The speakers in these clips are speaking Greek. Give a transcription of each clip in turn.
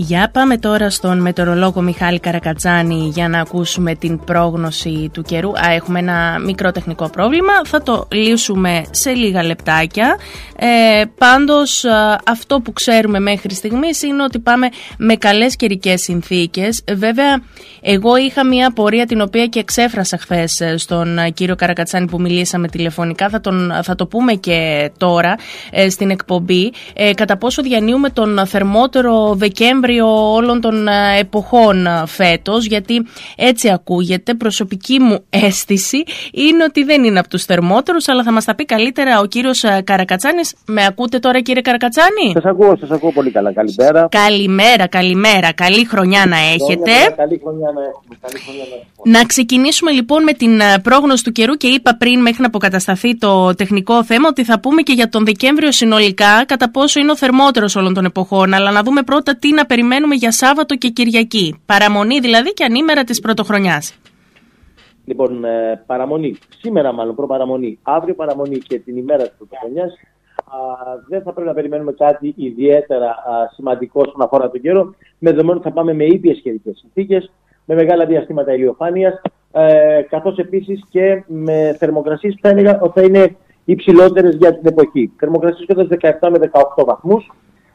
Για πάμε τώρα στον μετεωρολόγο Μιχάλη Καρακατζάνη για να ακούσουμε την πρόγνωση του καιρού. Έχουμε ένα μικρό τεχνικό πρόβλημα, θα το λύσουμε σε λίγα λεπτάκια. Πάντως αυτό που ξέρουμε μέχρι στιγμής είναι ότι πάμε με καλές καιρικές συνθήκες. Βέβαια, εγώ είχα μια πορεία την οποία και εξέφρασα χθες στον κύριο Καρακατσάνη που μιλήσαμε τηλεφωνικά. Θα το πούμε και τώρα στην εκπομπή. Κατά πόσο διανύουμε τον θερμότερο Δεκέμβριο όλων των εποχών φέτος, γιατί έτσι ακούγεται. Προσωπική μου αίσθηση είναι ότι δεν είναι από τους θερμότερους, αλλά θα μας τα πει καλύτερα ο κύριος Καρακατσάνης. Με ακούτε τώρα, κύριε Καρακατσάνη? Σας ακούω πολύ καλά. Καλημέρα. Καλημέρα. Καλή χρονιά να έχετε. Καλή χρονιά να έχουμε. Να ξεκινήσουμε λοιπόν με την πρόγνωση του καιρού και είπα πριν, μέχρι να αποκατασταθεί το τεχνικό θέμα, ότι θα πούμε και για τον Δεκέμβριο συνολικά κατά πόσο είναι ο θερμότερος όλων των εποχών, αλλά να δούμε πρώτα τι να περιμένουμε για Σάββατο και Κυριακή. Παραμονή δηλαδή και ανήμερα της πρωτοχρονιάς. Λοιπόν, παραμονή. Σήμερα μάλλον προπαραμονή. Αύριο παραμονή και την ημέρα της πρωτοχρονιάς. Δεν θα πρέπει να περιμένουμε κάτι ιδιαίτερα σημαντικό όσον αφορά τον καιρό, με δεδομένο ότι θα πάμε με ήπιες καιρικές συνθήκες, με μεγάλα διαστήματα ηλιοφάνειας, καθώς επίσης και με θερμοκρασίες που θα έλεγα ότι θα είναι υψηλότερες για την εποχή. Θερμοκρασίες κοντά 17 με 18 βαθμούς,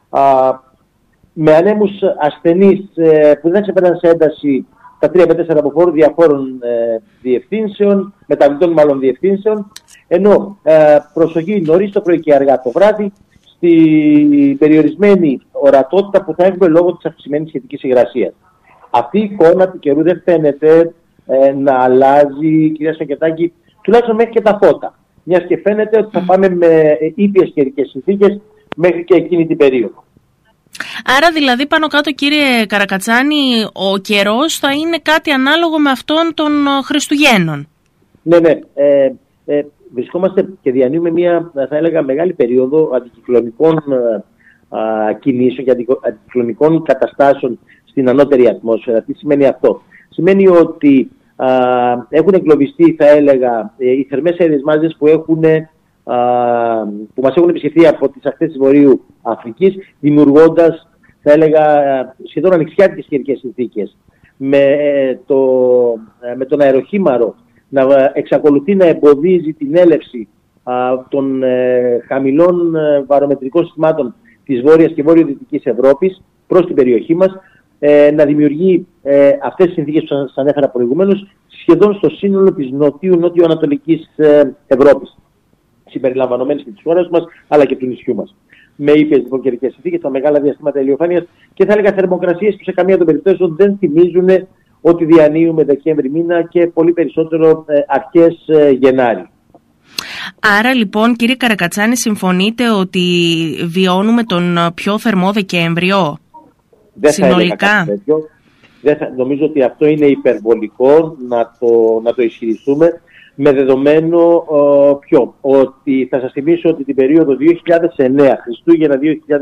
με ανέμους ασθενείς που δεν ξεπερνάνε σε ένταση τα 3 με 4 αποφόρου διαφόρων διευθύνσεων, μεταβλητών μάλλον διευθύνσεων, ενώ προσοχή νωρίς το πρωί και αργά το βράδυ, στη περιορισμένη ορατότητα που θα έχουμε λόγω της αυξημένης σχετικής υγρασίας. Αυτή η εικόνα του καιρού δεν φαίνεται να αλλάζει, κυρία Σακετάκη, τουλάχιστον μέχρι και τα φώτα. Μιας και φαίνεται ότι θα πάμε με ήπιες καιρικές συνθήκες μέχρι και εκείνη την περίοδο. Άρα δηλαδή πάνω κάτω, κύριε Καρακατσάνη, ο καιρός θα είναι κάτι ανάλογο με αυτόν των Χριστουγέννων. Ναι. Βρισκόμαστε και διανύουμε μια, θα έλεγα, μεγάλη περίοδο αντικυκλωνικών κινήσεων και αντικυκλωνικών καταστάσεων στην ανώτερη ατμόσφαιρα. Τι σημαίνει αυτό? Σημαίνει ότι έχουν εγκλωβιστεί, θα έλεγα, οι θερμές αέριες μάζες που μας έχουν επισκεφθεί από τις ακτές της Βορείου Αφρικής, δημιουργώντας, θα έλεγα, σχεδόν ανοιξιάτικες καιρικές συνθήκες. Με τον αεροχήμαρο να εξακολουθεί να εμποδίζει την έλευση των χαμηλών βαρομετρικών συστημάτων της Βόρειας και Βόρειο-Δυτικής Ευρώπης προς την περιοχή μας, να δημιουργεί αυτές τις συνθήκες που σας ανέφερα προηγουμένως σχεδόν στο σύνολο της νότιο-ανατολικής Ευρώπης, συμπεριλαμβανομένης και της χώρας μας αλλά και του νησιού μας. Με ήπιες λοιπόν καιρικές συνθήκες, τα μεγάλα διαστήματα ηλιοφάνειας και θα έλεγα θερμοκρασίες που σε καμία των περιπτώσεων δεν θυμίζουν ότι διανύουμε Δεκέμβρη μήνα και πολύ περισσότερο αρχές Γενάρη. Άρα λοιπόν, κύριε Καρακατσάνη, συμφωνείτε ότι βιώνουμε τον πιο θερμό Δεκέμβριο συνολικά? Νομίζω ότι αυτό είναι υπερβολικό να το ισχυριστούμε, με δεδομένο ότι θα σας θυμίσω ότι την περίοδο 2009, Χριστούγεννα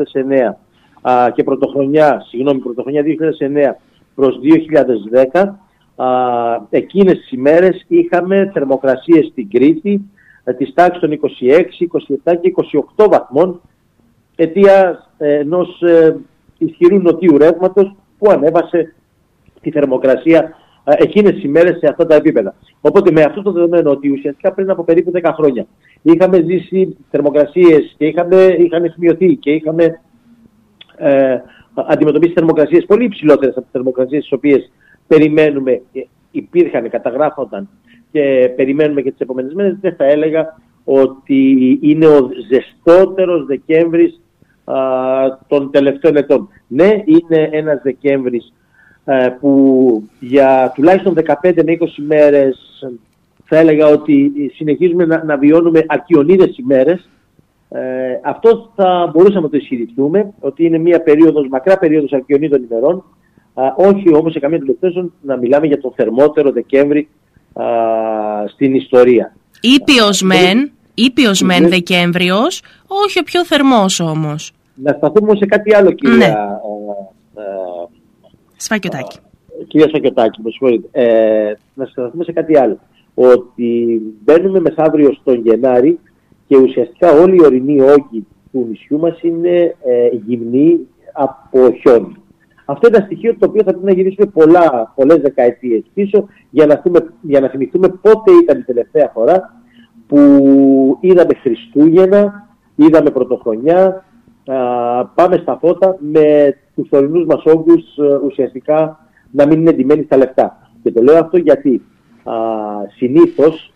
2009 και πρωτοχρονιά 2009 προς 2010, εκείνες τις ημέρες είχαμε θερμοκρασίες στην Κρήτη της τάξης των 26, 27 και 28 βαθμών, αιτία ενός ισχυρού νοτίου ρεύματος που ανέβασε τη θερμοκρασία εκείνες τις ημέρες σε αυτά τα επίπεδα. Οπότε με αυτό το δεδομένο ότι ουσιαστικά πριν από περίπου 10 χρόνια είχαμε ζήσει θερμοκρασίες και είχαν σημειωθεί και είχαμε αντιμετωπίσει θερμοκρασίες πολύ υψηλότερες από τις θερμοκρασίες τις οποίες περιμένουμε, υπήρχαν, καταγράφονταν και περιμένουμε και τις επόμενες μέρες, δεν θα έλεγα ότι είναι ο ζεστότερος Δεκέμβρης των τελευταίων ετών. Ναι, είναι ένας Δεκέμβρης που για τουλάχιστον 15 με 20 μέρες θα έλεγα ότι συνεχίζουμε να βιώνουμε αρκιονίδες ημέρες. Αυτό θα μπορούσαμε να το ισχυριστούμε, ότι είναι μια περίοδος, μακρά περίοδος αρκιονίδων ημερών, όχι όμως σε καμία των περιπτώσεων να μιλάμε για τον θερμότερο Δεκέμβρη στην ιστορία. Ήπιος μεν Δεκέμβριος, όχι ο πιο θερμός όμως. Να σταθούμε σε κάτι άλλο, κυρία Σφακιωτάκη. Κυρία Σφακιωτάκη, με συγχωρείτε. Να σταθούμε σε κάτι άλλο. Ότι μπαίνουμε μεθαύριο στον Γενάρη και ουσιαστικά όλοι οι ορεινοί όγκοι του νησιού μας είναι γυμνοί από χιόνι. Αυτό είναι ένα στοιχείο το οποίο θα πρέπει να γυρίσουμε πολλές δεκαετίες πίσω για να θυμηθούμε πότε ήταν η τελευταία φορά που είδαμε Χριστούγεννα, είδαμε Πρωτοχρονιά, πάμε στα φώτα με τους τωρινούς μας όγκους ουσιαστικά να μην είναι εντυμένοι στα λεφτά. Και το λέω αυτό γιατί συνήθως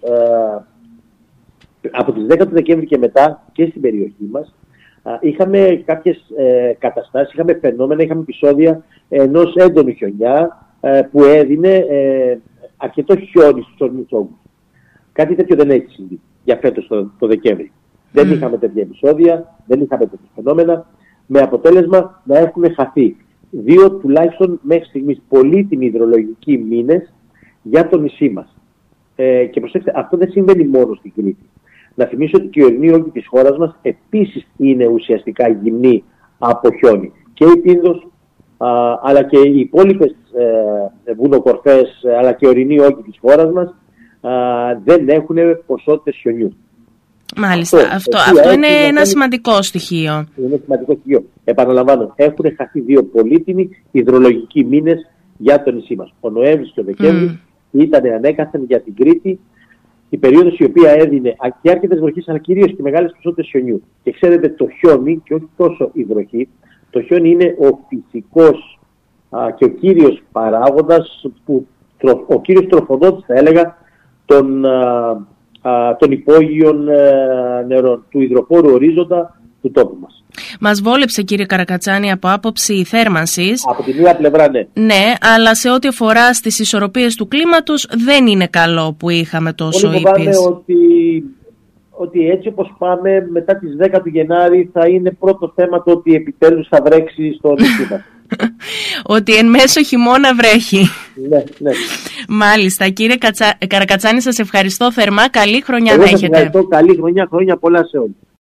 από τις 10 του Δεκέμβρη και μετά και στην περιοχή μας είχαμε κάποιες καταστάσεις, είχαμε φαινόμενα, είχαμε επεισόδια ενός έντονου χιονιά που έδινε αρκετό χιόνι στους ορεινούς όγκους. Κάτι τέτοιο δεν έχει συμβεί για φέτος το Δεκέμβρη. Δεν είχαμε τέτοια επεισόδια, δεν είχαμε τέτοια φαινόμενα, με αποτέλεσμα να έχουν χαθεί 2 τουλάχιστον μέχρι στιγμής πολύτιμοι υδρολογικοί μήνες για το νησί μας. Και προσέξτε, αυτό δεν συμβαίνει μόνο στην Κρήτη. Να θυμίσω ότι και οι ορεινοί όγκοι της χώρας μας επίσης είναι ουσιαστικά γυμνοί από χιόνι. Και η Πίνδος, αλλά και οι υπόλοιπες βουνοκορφές, αλλά και οι ορεινοί όγκοι της χώρας μας δεν έχουν ποσότητες χιονιού. Μάλιστα. Αυτό είναι ένα σημαντικό στοιχείο. Είναι σημαντικό στοιχείο. Επαναλαμβάνω, έχουν χαθεί 2 πολύτιμοι υδρολογικοί μήνες για το νησί μας. Ο Νοέμβρης και ο Δεκέμβρης ήταν ανέκαθεν για την Κρήτη η περίοδος η οποία έδινε και άρκετες βροχές, αλλά κυρίως και μεγάλες ποσότητες χιονιού. Και ξέρετε, το χιόνι, και όχι τόσο η βροχή, το χιόνι είναι ο φυσικός και ο κύριος παράγοντας, ο κύριος τροφοδότης, θα έλεγα, των υπόγειων νερών, του υδροφόρου ορίζοντα του τόπου μας. Μας βόλεψε, κύριε Καρακατσάνη, από άποψη θέρμανσης. Από τη μία πλευρά, ναι. Ναι, αλλά σε ό,τι αφορά στις ισορροπίες του κλίματος δεν είναι καλό που είχαμε τόσο ήπιες. Φοβάμαι ότι έτσι όπως πάμε μετά τις 10 του Γενάρη θα είναι πρώτο θέμα το ότι επιτέλους θα βρέξει στο νησί μας. Ότι εν μέσω χειμώνα βρέχει. Ναι, ναι. Μάλιστα. Κύριε Καρακατσάνη, σας ευχαριστώ θερμά. Καλή χρονιά να έχετε. Ευχαριστώ. Καλή χρονιά, χρόνια πολλά σε όλους.